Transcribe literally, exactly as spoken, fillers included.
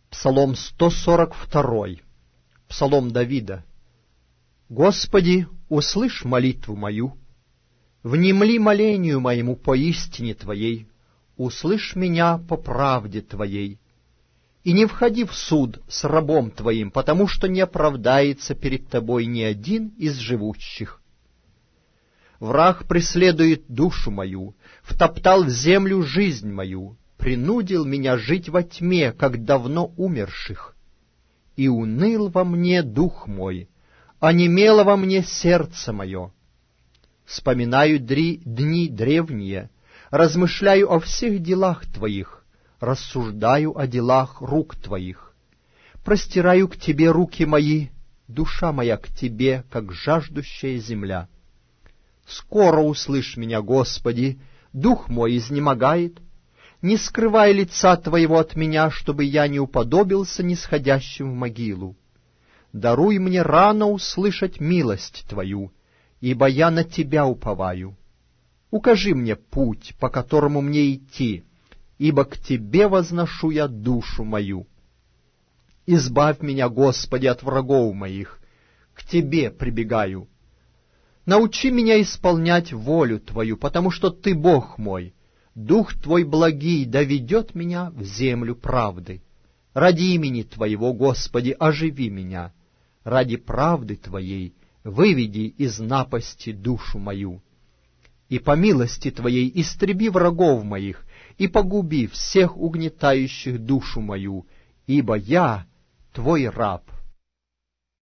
Псалом сто сорок два. Псалом Давида. Господи, услышь молитву мою, внемли молению моему по истине Твоей, услышь меня по правде Твоей. И не входи в суд с рабом Твоим, потому что не оправдается перед Тобой ни один из живущих. Враг преследует душу мою, втоптал в землю жизнь мою, принудил меня жить во тьме, как давно умерших. И уныл во мне дух мой, онемело во мне сердце мое. Вспоминаю дри, дни древние, размышляю о всех делах Твоих, рассуждаю о делах рук Твоих. Простираю к Тебе руки мои, душа моя к Тебе, как жаждущая земля. Скоро услышь меня, Господи, дух мой изнемогает. Не скрывай лица Твоего от меня, чтобы я не уподобился нисходящим в могилу. Даруй мне рано услышать милость Твою, ибо я на Тебя уповаю. Укажи мне путь, по которому мне идти, ибо к Тебе возношу я душу мою. Избавь меня, Господи, от врагов моих, к Тебе прибегаю. Научи меня исполнять волю Твою, потому что Ты Бог мой. Дух Твой благий доведет меня в землю правды. Ради имени Твоего, Господи, оживи меня. Ради правды Твоей выведи из напасти душу мою. И по милости Твоей истреби врагов моих, и погуби всех угнетающих душу мою, ибо я Твой раб.